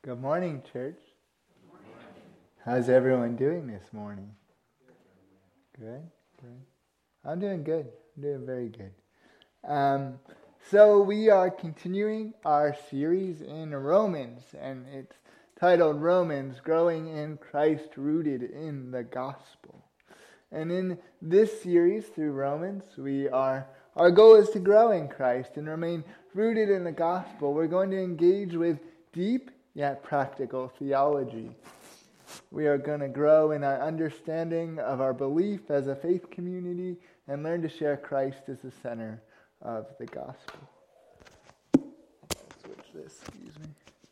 Good morning, church. How's everyone doing this morning? Good. I'm doing good. I'm doing very good. So we are continuing our series in Romans, and it's titled Romans, Growing in Christ, Rooted in the Gospel. And in this series through Romans, our goal is to grow in Christ and remain rooted in the gospel. We're going to engage with deep yet practical theology. We are going to grow in our understanding of our belief as a faith community and learn to share Christ as the center of the gospel. Switch this, excuse me.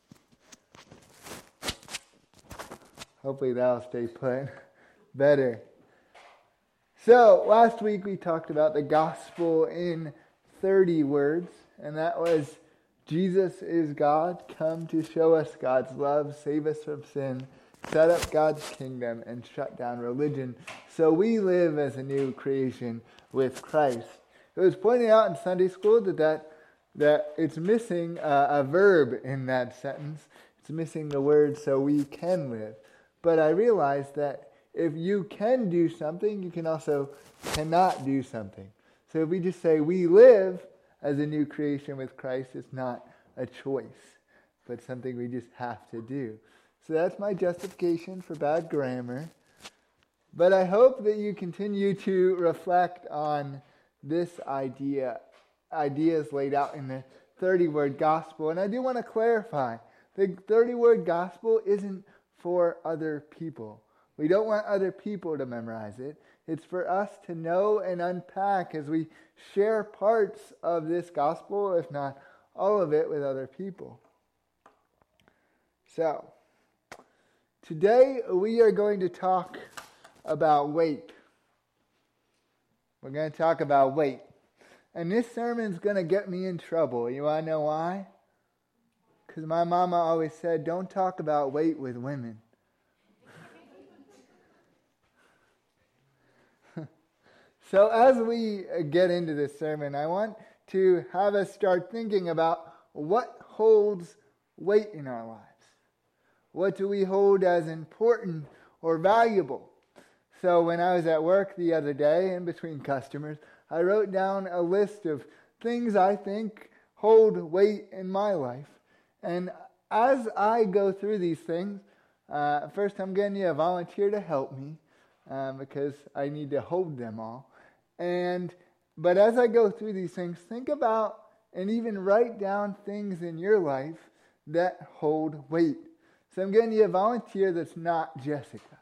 Hopefully that'll stay put better. So, last week we talked about the gospel in 30 words, and that was Jesus is God, come to show us God's love, save us from sin, set up God's kingdom, and shut down religion, so we live as a new creation with Christ. It was pointed out in Sunday school that it's missing a verb in that sentence. It's missing the word so we can live. But I realized that if you can do something, you can also cannot do something. So if we just say we live as a new creation with Christ, it's not a choice, but something we just have to do. So that's my justification for bad grammar. But I hope that you continue to reflect on this ideas laid out in the 30-word gospel. And I do want to clarify, the 30-word gospel isn't for other people. We don't want other people to memorize it. It's for us to know and unpack as we share parts of this gospel, if not all of it, with other people. So, today we are going to talk about weight. We're going to talk about weight. And this sermon's going to get me in trouble. You want to know why? Because my mama always said, don't talk about weight with women. So as we get into this sermon, I want to have us start thinking about what holds weight in our lives. What do we hold as important or valuable? So when I was at work the other day, in between customers, I wrote down a list of things I think hold weight in my life. And as I go through these things, first I'm going to need a volunteer to help me because I need to hold them all. But as I go through these things, think about and even write down things in your life that hold weight. So I'm going to need a volunteer that's not Jessica.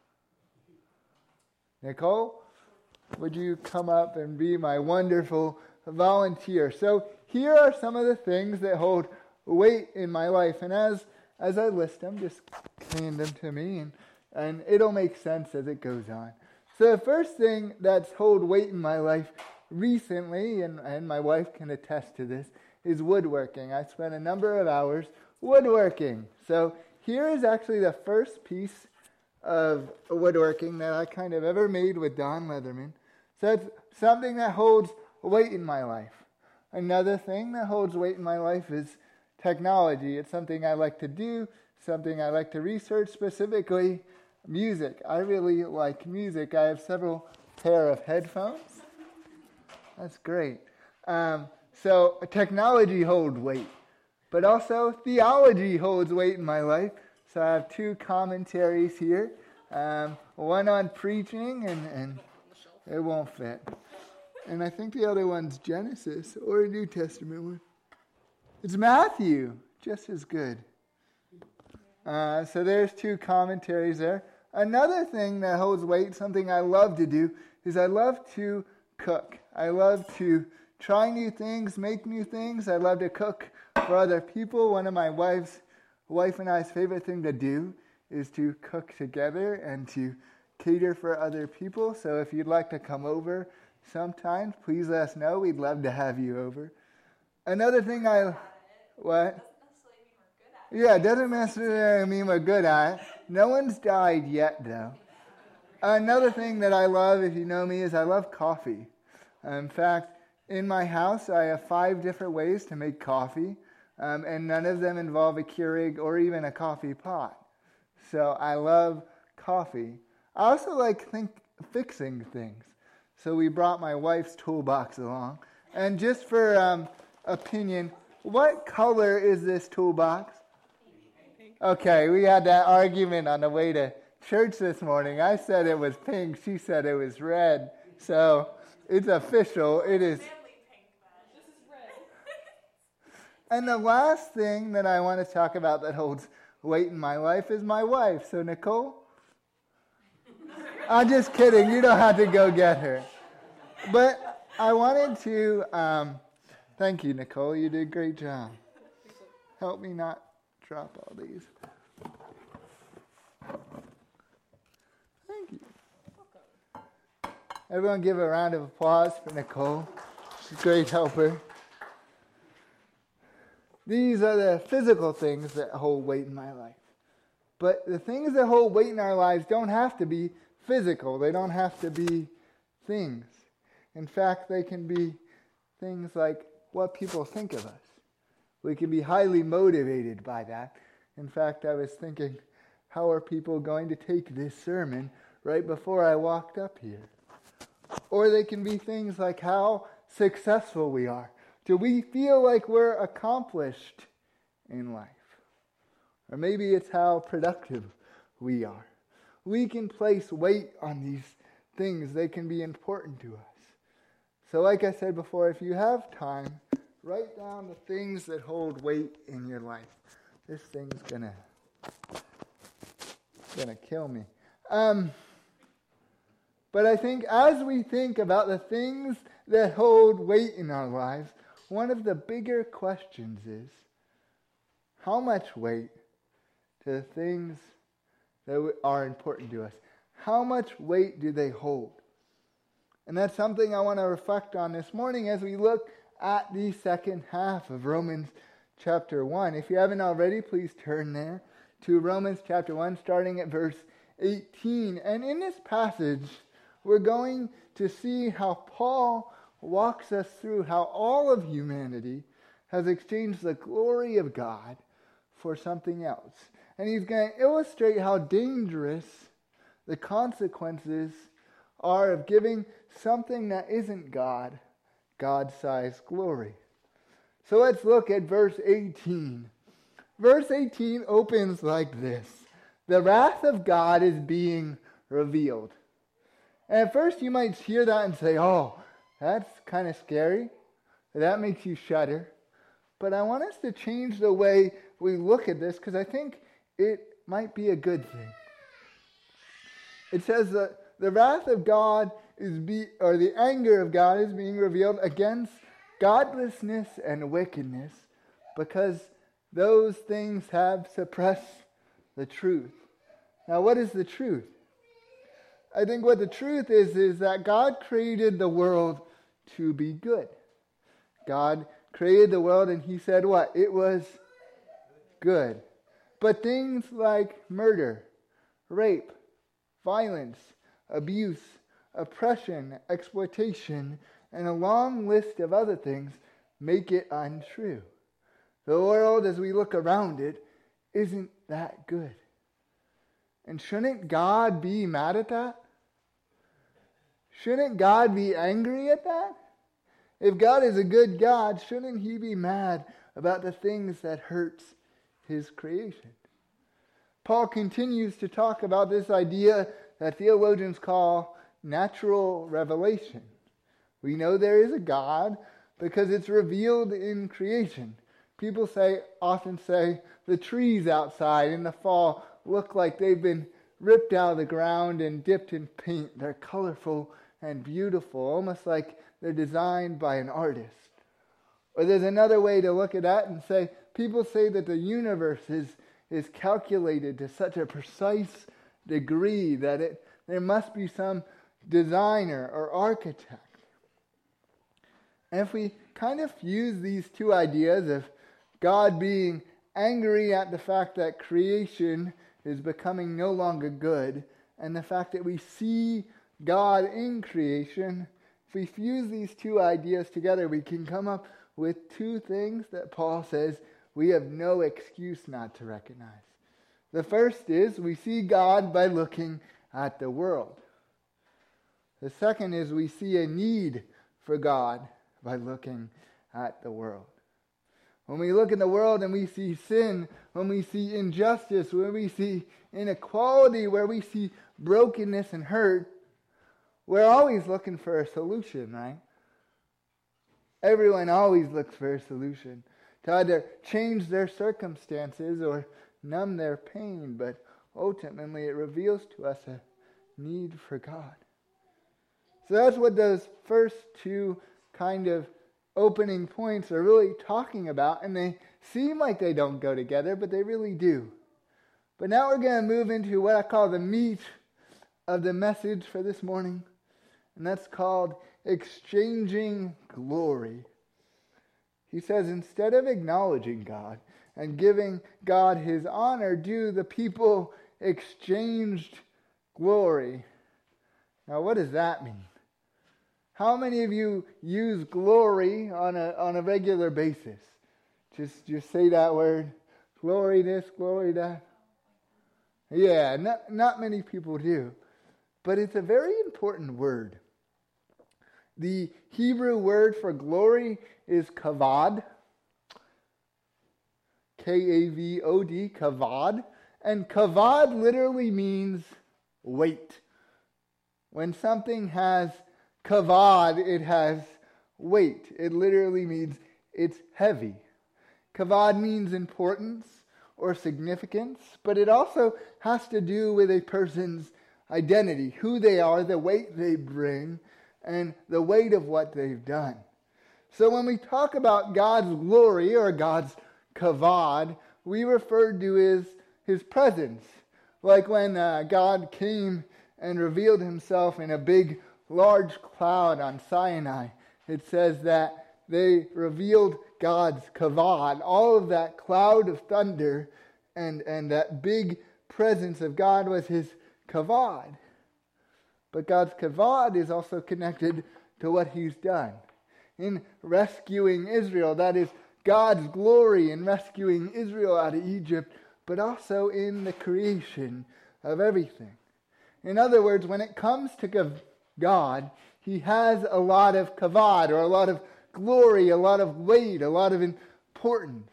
Nicole, would you come up and be my wonderful volunteer? So here are some of the things that hold weight in my life. And as I list them, just hand them to me and it'll make sense as it goes on. So the first thing that's hold weight in my life recently, and my wife can attest to this, is woodworking. I spent a number of hours woodworking. So here is actually the first piece of woodworking that I kind of ever made with Don Leatherman. So it's something that holds weight in my life. Another thing that holds weight in my life is technology. It's something I like to do, something I like to research, specifically music. I really like music. I have several pair of headphones. That's great. So technology holds weight, but also theology holds weight in my life. So I have two commentaries here, one on preaching, and it won't fit. And I think the other one's Genesis or a New Testament one. It's Matthew, just as good. So there's two commentaries there. Another thing that holds weight, something I love to do, is I love to cook. I love to try new things, make new things. I love to cook for other people. One of my wife and I's favorite thing to do is to cook together and to cater for other people. So if you'd like to come over sometime, please let us know. We'd love to have you over. Another thing what? Yeah, it doesn't necessarily mean we're good at it. No one's died yet, though. Another thing that I love, if you know me, is I love coffee. In fact, in my house, I have 5 different ways to make coffee. and none of them involve a Keurig or even a coffee pot. So I love coffee. I also like fixing things. So we brought my wife's toolbox along. And just for opinion, what color is this toolbox? Pink. Okay, we had that argument on the way to church this morning. I said it was pink. She said it was red. So it's official. It is. This is red. And the last thing that I want to talk about that holds weight in my life is my wife. So Nicole? I'm just kidding. You don't have to go get her. But I wanted to, thank you, Nicole. You did a great job. Help me not drop all these. Thank you. Everyone give a round of applause for Nicole. She's a great helper. These are the physical things that hold weight in my life. But the things that hold weight in our lives don't have to be physical. They don't have to be things. In fact, they can be things like what people think of us. We can be highly motivated by that. In fact, I was thinking, how are people going to take this sermon right before I walked up here? Or they can be things like how successful we are. Do we feel like we're accomplished in life? Or maybe it's how productive we are. We can place weight on these things. They can be important to us. So like I said before, if you have time, write down the things that hold weight in your life. This thing's gonna kill me. But I think as we think about the things that hold weight in our lives, one of the bigger questions is, how much weight to the things that are important to us? How much weight do they hold? And that's something I want to reflect on this morning as we look at the second half of Romans chapter 1. If you haven't already, please turn there to Romans chapter 1, starting at verse 18. And in this passage, we're going to see how Paul walks us through how all of humanity has exchanged the glory of God for something else. And he's going to illustrate how dangerous the consequences are of giving something that isn't God, God-sized glory. So let's look at verse 18. Verse 18 opens like this. The wrath of God is being revealed. And at first you might hear that and say, oh, that's kind of scary. That makes you shudder. But I want us to change the way we look at this because I think it might be a good thing. It says that the wrath of God the anger of God is being revealed against godlessness and wickedness because those things have suppressed the truth. Now, what is the truth? I think what the truth is that God created the world to be good. God created the world and he said what? It was good. But things like murder, rape, violence, abuse, oppression, exploitation, and a long list of other things make it untrue. The world, as we look around it, isn't that good. And shouldn't God be mad at that? Shouldn't God be angry at that? If God is a good God, shouldn't he be mad about the things that hurts his creation? Paul continues to talk about this idea that theologians call natural revelation. We know there is a God because it's revealed in creation. People often say the trees outside in the fall look like they've been ripped out of the ground and dipped in paint. They're colorful and beautiful, almost like they're designed by an artist. Or there's another way to look at that and say, people say that the universe is calculated to such a precise degree that there must be some designer or architect. And if we kind of fuse these two ideas of God being angry at the fact that creation is becoming no longer good, and the fact that we see God in creation, if we fuse these two ideas together, we can come up with two things that Paul says we have no excuse not to recognize. The first is we see God by looking at the world. The second is we see a need for God by looking at the world. When we look in the world and we see sin, when we see injustice, when we see inequality, where we see brokenness and hurt, we're always looking for a solution, right? Everyone always looks for a solution to either change their circumstances or numb their pain, but ultimately it reveals to us a need for God. So that's what those first two kind of opening points are really talking about, and they seem like they don't go together, but they really do. But now we're going to move into what I call the meat of the message for this morning, and that's called exchanging glory. He says, instead of acknowledging God and giving God his honor due, the people exchanged glory. Now, what does that mean? How many of you use glory on a regular basis? Just say that word. Glory this, glory that. Yeah, not many people do. But it's a very important word. The Hebrew word for glory is kavod. K-A-V-O-D, kavod. And kavod literally means weight. When something has kavod, it has weight. It literally means it's heavy. Kavod means importance or significance, but it also has to do with a person's identity, who they are, the weight they bring, and the weight of what they've done. So when we talk about God's glory or God's kavod, we refer to his presence. Like when God came and revealed himself in a big, large cloud on Sinai. It says that they revealed God's kavod, all of that cloud of thunder and that big presence of God was his kavod. But God's kavod is also connected to what he's done. In rescuing Israel, that is God's glory in rescuing Israel out of Egypt, but also in the creation of everything. In other words, when it comes to God, he has a lot of kavod, or a lot of glory, a lot of weight, a lot of importance.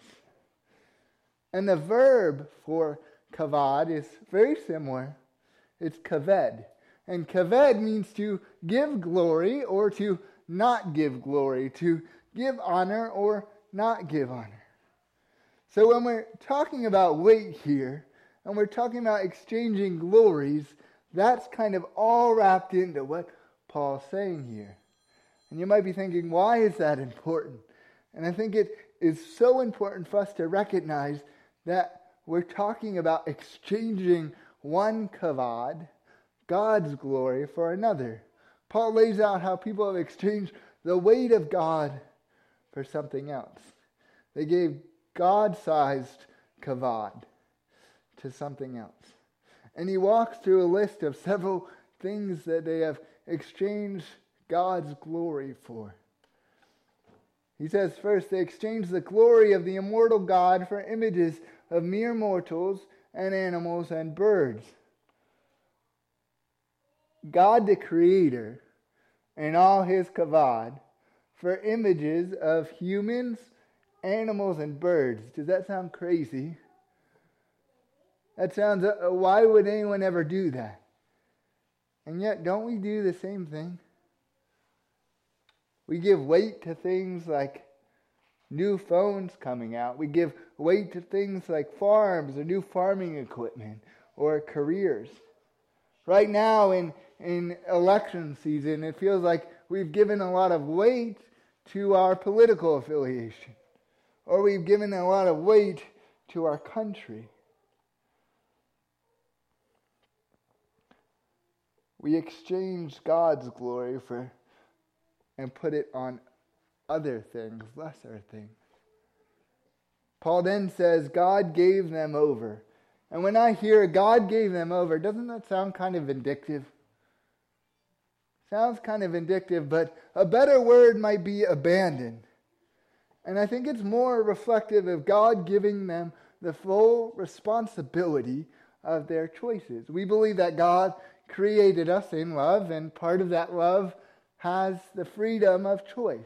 And the verb for kavod is very similar. It's kaved. And kaved means to give glory or to not give glory, to give honor or not give honor. So when we're talking about weight here, and we're talking about exchanging glories, that's kind of all wrapped into what Paul's saying here. And you might be thinking, why is that important? And I think it is so important for us to recognize that we're talking about exchanging one kavod, God's glory, for another. Paul lays out how people have exchanged the weight of God for something else. They gave God-sized kavod to something else. And he walks through a list of several things that they have exchanged God's glory for. He says first, they exchanged the glory of the immortal God for images of mere mortals and animals and birds. God the Creator and all his kavod for images of humans, animals, and birds. Does that sound crazy? That sounds, why would anyone ever do that? And yet, don't we do the same thing? We give weight to things like new phones coming out. We give weight to things like farms or new farming equipment or careers. Right now in election season, it feels like we've given a lot of weight to our political affiliation, or we've given a lot of weight to our country. We exchange God's glory and put it on other things, lesser things. Paul then says, God gave them over. And when I hear God gave them over, doesn't that sound kind of vindictive? Sounds kind of vindictive, but a better word might be abandoned. And I think it's more reflective of God giving them the full responsibility of their choices. We believe that God created us in love, and part of that love has the freedom of choice.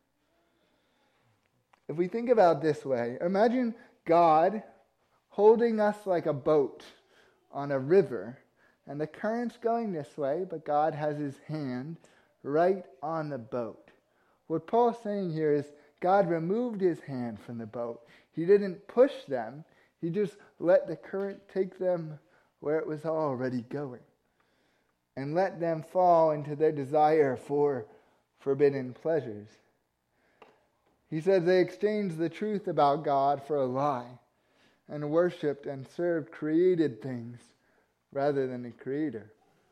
If we think about it this way, imagine God holding us like a boat on a river, and the current's going this way, but God has his hand right on the boat. What Paul's saying here is God removed his hand from the boat. He didn't push them. He just let the current take them where it was already going and let them fall into their desire for forbidden pleasures. He says they exchanged the truth about God for a lie and worshipped and served created things rather than the Creator.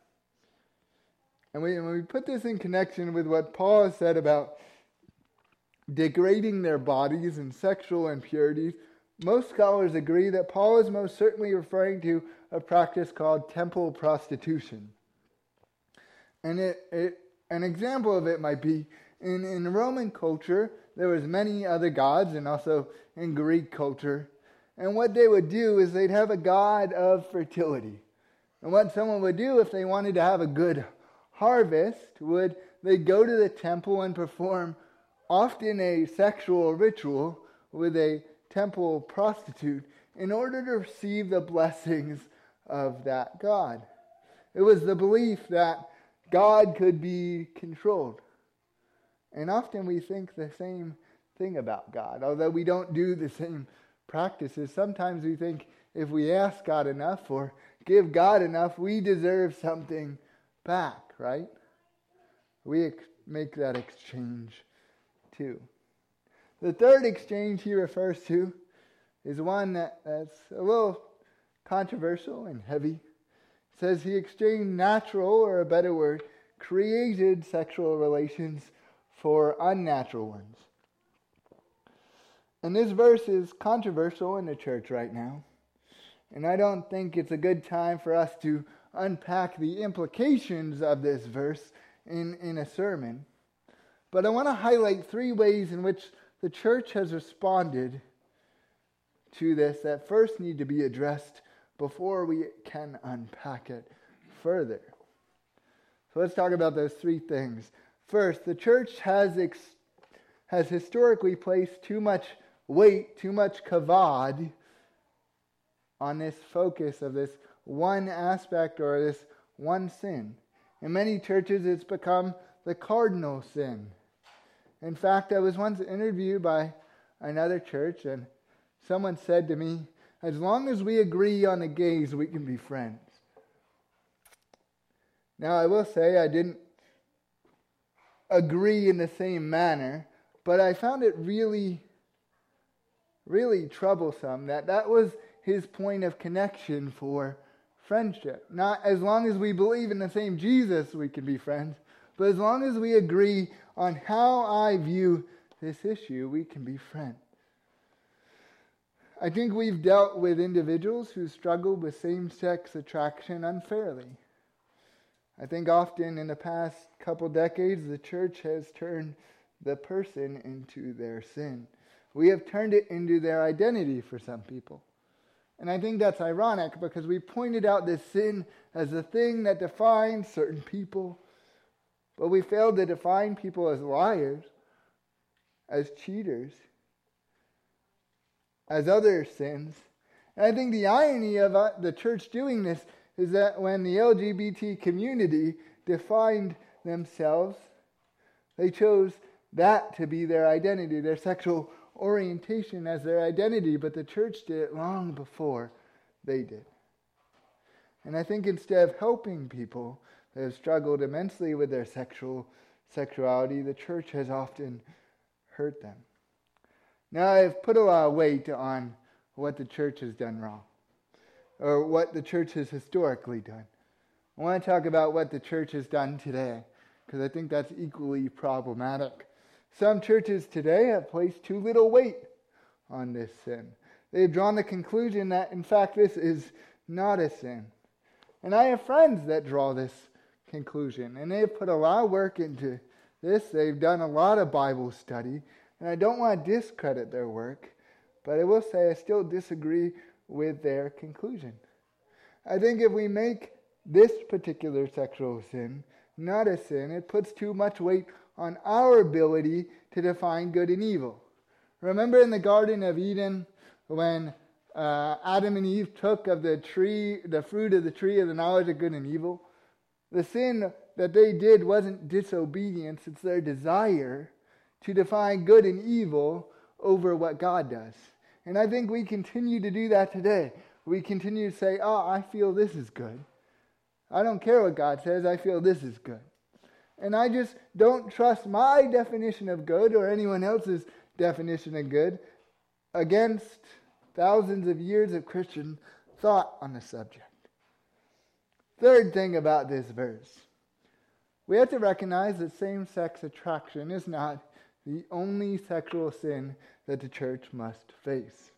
And when we put this in connection with what Paul has said about degrading their bodies and sexual impurities, most scholars agree that Paul is most certainly referring to a practice called temple prostitution. And an example of it might be in Roman culture, there was many other gods, and also in Greek culture. And what they would do is they'd have a god of fertility. And what someone would do if they wanted to have a good harvest would they'd go to the temple and perform often a sexual ritual with a temple prostitute in order to receive the blessings of that god. It was the belief that God could be controlled. And often we think the same thing about God. Although we don't do the same practices, sometimes we think if we ask God enough or give God enough, we deserve something back, right? We make that exchange too. The third exchange he refers to is one that's a little controversial and heavy. It says he exchanged natural, or a better word, created sexual relations for unnatural ones. And this verse is controversial in the church right now. And I don't think it's a good time for us to unpack the implications of this verse in a sermon. But I want to highlight 3 ways in which the church has responded to this that first need to be addressed before we can unpack it further. So let's talk about those 3 things. First, the church has historically placed too much weight, too much kavod on this focus of this one aspect or this one sin. In many churches, it's become the cardinal sin. In fact, I was once interviewed by another church, and someone said to me, as long as we agree on the gays, we can be friends. Now, I will say I didn't agree in the same manner, but I found it really, really troublesome that was his point of connection for friendship. Not as long as we believe in the same Jesus, we can be friends, but as long as we agree on how I view this issue, we can be friends. I think we've dealt with individuals who struggle with same-sex attraction unfairly. I think often in the past couple decades, the church has turned the person into their sin. We have turned it into their identity for some people. And I think that's ironic because we pointed out this sin as the thing that defines certain people, but we failed to define people as liars, as cheaters, as other sins. And I think the irony of the church doing this is that when the LGBT community defined themselves, they chose that to be their identity, their sexual orientation as their identity, but the church did it long before they did. And I think instead of helping people that have struggled immensely with their sexuality, the church has often hurt them. Now, I've put a lot of weight on what the church has done wrong, or what the church has historically done. I want to talk about what the church has done today, because I think that's equally problematic. Some churches today have placed too little weight on this sin. They've drawn the conclusion that, in fact, this is not a sin. And I have friends that draw this conclusion, and they've put a lot of work into this. They've done a lot of Bible study, and I don't want to discredit their work, but I will say I still disagree with their conclusion. I think if we make this particular sexual sin not a sin, it puts too much weight on our ability to define good and evil. Remember in the Garden of Eden when Adam and Eve took of the fruit of the tree of the knowledge of good and evil? The sin that they did wasn't disobedience, it's their desire to define good and evil over what God does. And I think we continue to do that today. We continue to say, I feel this is good. I don't care what God says, I feel this is good. And I just don't trust my definition of good or anyone else's definition of good against thousands of years of Christian thought on the subject. Third thing about this verse. We have to recognize that same-sex attraction is not the only sexual sin that the church must face.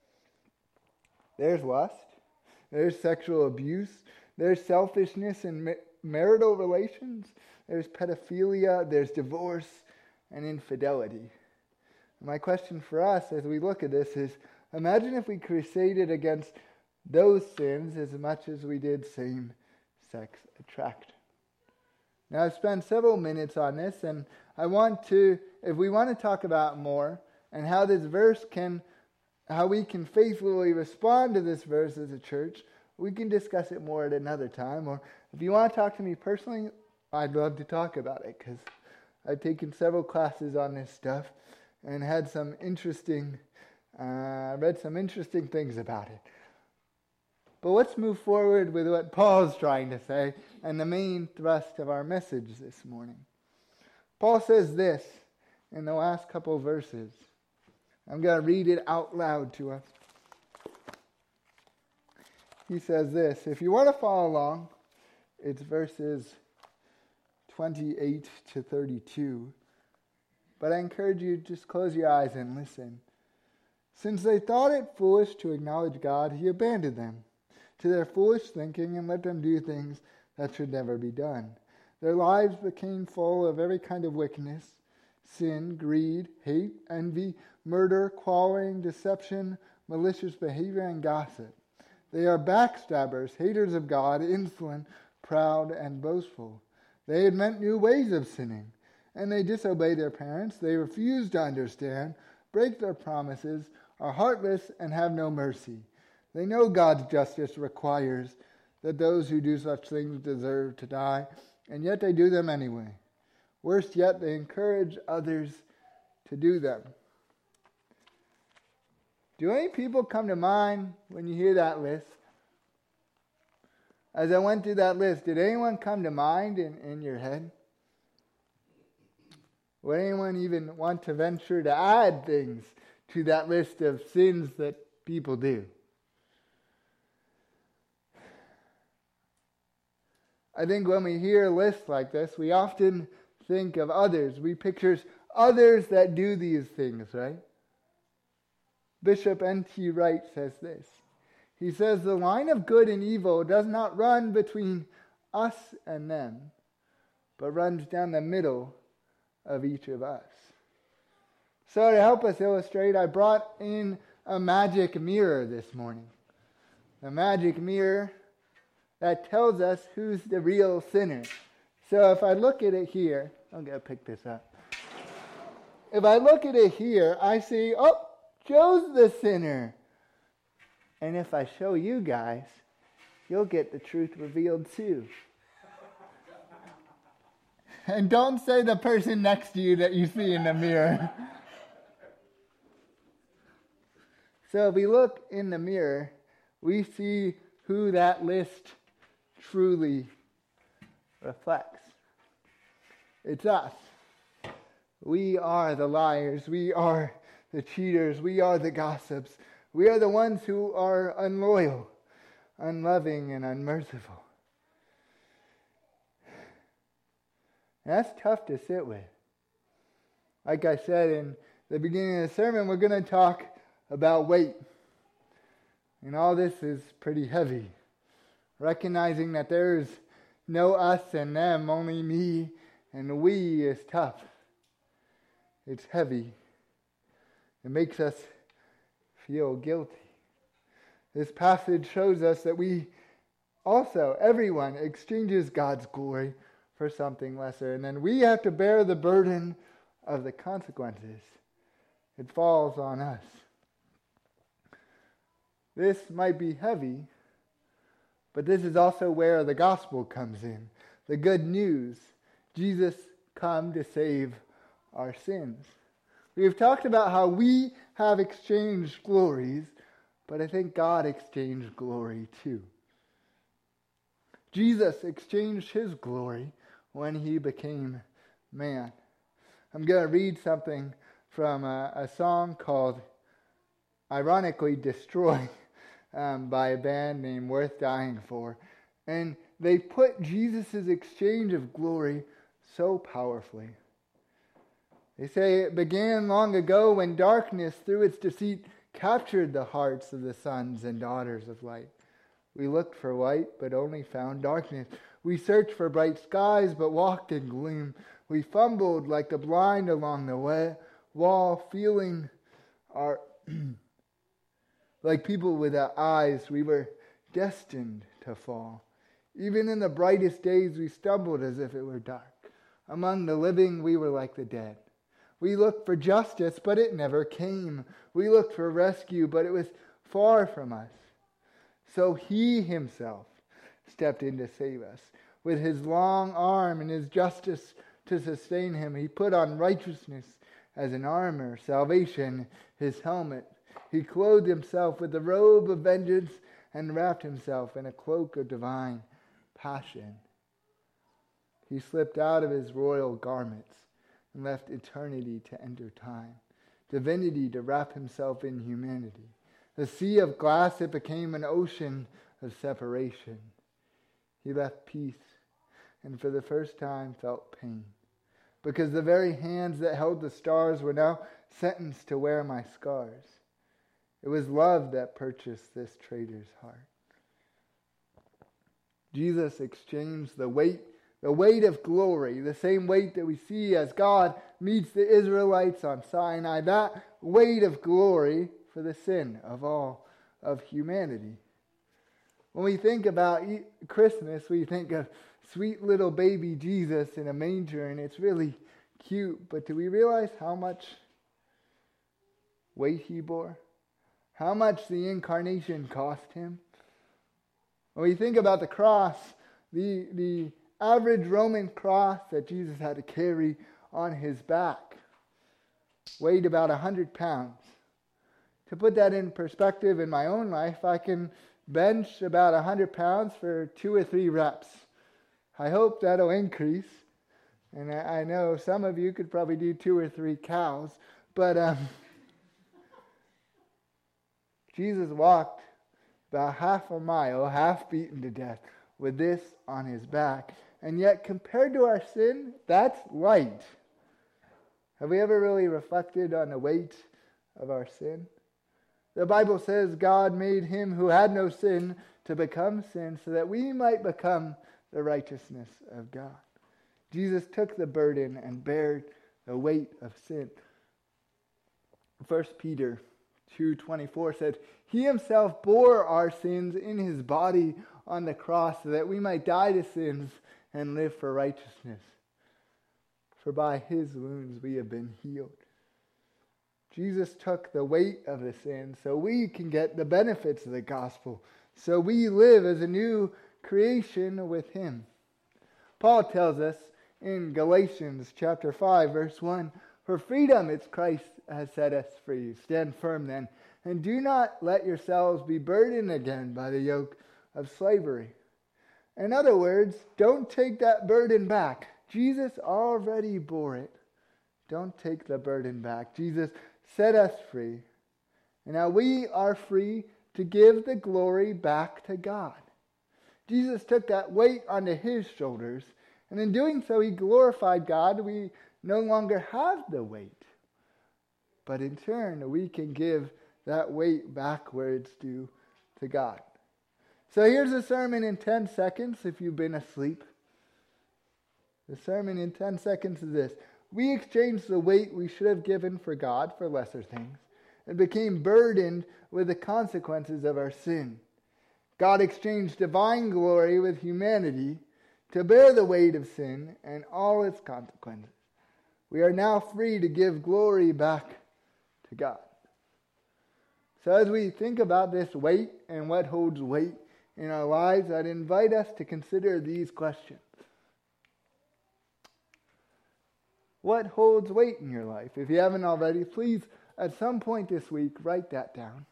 There's lust, there's sexual abuse, there's selfishness in marital relations, there's pedophilia, there's divorce, and infidelity. My question for us as we look at this is, imagine if we crusaded against those sins as much as we did same-sex attraction. Now, I've spent several minutes on this, and I want to, if we want to talk about more and how this verse how we can faithfully respond to this verse as a church, we can discuss it more at another time. Or if you want to talk to me personally, I'd love to talk about it, because I've taken several classes on this stuff and had some interesting, read some interesting things about it. But let's move forward with what Paul's trying to say and the main thrust of our message this morning. Paul says this in the last couple of verses. I'm going to read it out loud to us. He says this. If you want to follow along, it's verses 28 to 32. But I encourage you to just close your eyes and listen. Since they thought it foolish to acknowledge God, he abandoned them to their foolish thinking and let them do things that should never be done. Their lives became full of every kind of wickedness, sin, greed, hate, envy, murder, quarreling, deception, malicious behavior, and gossip. They are backstabbers, haters of God, insolent, proud, and boastful. They invent new ways of sinning, and they disobey their parents. They refuse to understand, break their promises, are heartless, and have no mercy. They know God's justice requires that those who do such things deserve to die, and yet they do them anyway. Worse yet, they encourage others to do them. Do any people come to mind when you hear that list? As I went through that list, did anyone come to mind in your head? Would anyone even want to venture to add things to that list of sins that people do? I think when we hear a list like this, we often think of others. We picture others that do these things, right? Bishop N.T. Wright says this. He says, the line of good and evil does not run between us and them, but runs down the middle of each of us. So to help us illustrate, I brought in a magic mirror this morning. A magic mirror that tells us who's the real sinner. So if I look at it here, I'm going to pick this up. If I look at it here, I see, Joe's the sinner. And if I show you guys, you'll get the truth revealed too. And don't say the person next to you that you see in the mirror. So if we look in the mirror, we see who that list truly reflects. It's us. We are the liars. We are the cheaters. We are the gossips. We are the ones who are unloyal, unloving, and unmerciful. And that's tough to sit with. Like I said in the beginning of the sermon, we're going to talk about weight. And all this is pretty heavy. Recognizing that there's no us and them, only me and we is tough. It's heavy. It makes us feel guilty. This passage shows us that everyone exchanges God's glory for something lesser. And then we have to bear the burden of the consequences. It falls on us. This might be heavy, but this is also where the gospel comes in. The good news. Jesus come to save our sins. We have talked about how we have exchanged glories, but I think God exchanged glory too. Jesus exchanged his glory when he became man. I'm going to read something from a song called, ironically, Destroy, by a band named Worth Dying For. And they put Jesus' exchange of glory so powerfully. They say it began long ago when darkness, through its deceit, captured the hearts of the sons and daughters of light. We looked for light, but only found darkness. We searched for bright skies, but walked in gloom. We fumbled like the blind along the wall, feeling our like people without eyes. We were destined to fall. Even in the brightest days, we stumbled as if it were dark. Among the living, we were like the dead. We looked for justice, but it never came. We looked for rescue, but it was far from us. So he himself stepped in to save us. With his long arm and his justice to sustain him, he put on righteousness as an armor, salvation his helmet. He clothed himself with the robe of vengeance and wrapped himself in a cloak of divine passion. He slipped out of his royal garments and left eternity to enter time, divinity to wrap himself in humanity. The sea of glass, it became an ocean of separation. He left peace and for the first time felt pain, because the very hands that held the stars were now sentenced to wear my scars. It was love that purchased this traitor's heart. Jesus exchanged the weight of glory, the same weight that we see as God meets the Israelites on Sinai, that weight of glory for the sin of all of humanity. When we think about Christmas, we think of sweet little baby Jesus in a manger, and it's really cute, but do we realize how much weight he bore? How much the incarnation cost him? When we think about the cross, the average Roman cross that Jesus had to carry on his back weighed about 100 pounds. To put that in perspective in my own life, I can bench about 100 pounds for 2 or 3 reps. I hope that'll increase. And I know some of you could probably do 2 or 3 cows, but Jesus walked about half a mile, half beaten to death, with this on his back. And yet, compared to our sin, that's light. Have we ever really reflected on the weight of our sin? The Bible says God made him who had no sin to become sin so that we might become the righteousness of God. Jesus took the burden and bared the weight of sin. 1 Peter 2:24 said, he himself bore our sins in his body on the cross so that we might die to sins and live for righteousness. For by his wounds we have been healed. Jesus took the weight of the sin so we can get the benefits of the gospel, so we live as a new creation with him. Paul tells us in Galatians chapter 5, verse 1, for freedom it's Christ has set us free. Stand firm then, and do not let yourselves be burdened again by the yoke of slavery. In other words, don't take that burden back. Jesus already bore it. Don't take the burden back. Jesus set us free. And now we are free to give the glory back to God. Jesus took that weight onto his shoulders, and in doing so, he glorified God. We no longer have the weight. But in turn, we can give that weight back where it's due to God. So here's a sermon in 10 seconds if you've been asleep. The sermon in 10 seconds is this. We exchange the weight we should have given for God for lesser things. and became burdened with the consequences of our sin. God exchanged divine glory with humanity to bear the weight of sin and all its consequences. We are now free to give glory back to God. So as we think about this weight and what holds weight in our lives, I'd invite us to consider these questions. What holds weight in your life? If you haven't already, please, at some point this week, write that down.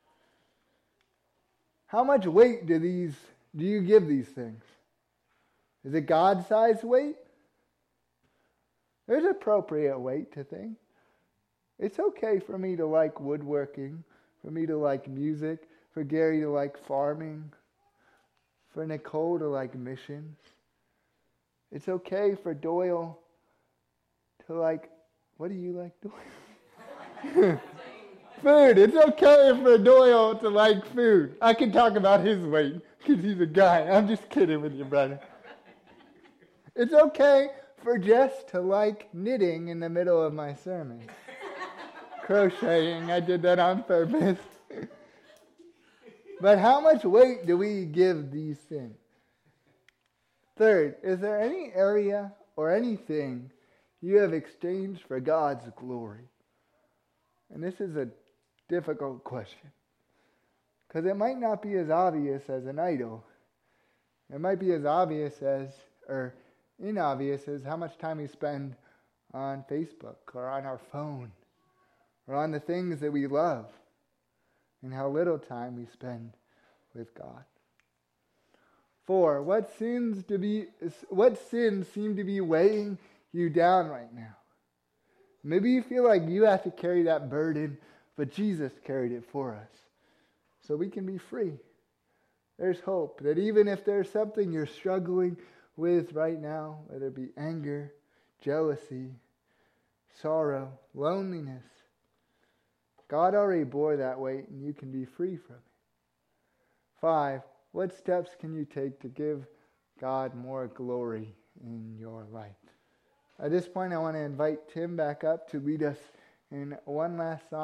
How much weight do you give these things? Is it God-sized weight? There's appropriate weight to things. It's okay for me to like woodworking, for me to like music, for Gary to like farming, for Nicole to like missions. It's okay for Doyle to like, what do you like, Doyle? Food. It's okay for Doyle to like food. I can talk about his weight because he's a guy. I'm just kidding with you, brother. It's okay for Jess to like knitting in the middle of my sermon. Crocheting. I did that on purpose. But how much weight do we give these things? Third, is there any area or anything you have exchanged for God's glory? And this is a difficult question, because it might not be as obvious as an idol. It might be as obvious as, or inobvious as how much time we spend on Facebook or on our phone or on the things that we love, and how little time we spend with God. 4, what sins seem to be weighing you down right now? Maybe you feel like you have to carry that burden, but Jesus carried it for us, so we can be free. There's hope that even if there's something you're struggling with right now, whether it be anger, jealousy, sorrow, loneliness, God already bore that weight and you can be free from it. 5, what steps can you take to give God more glory in your life? At this point, I want to invite Tim back up to lead us in one last song.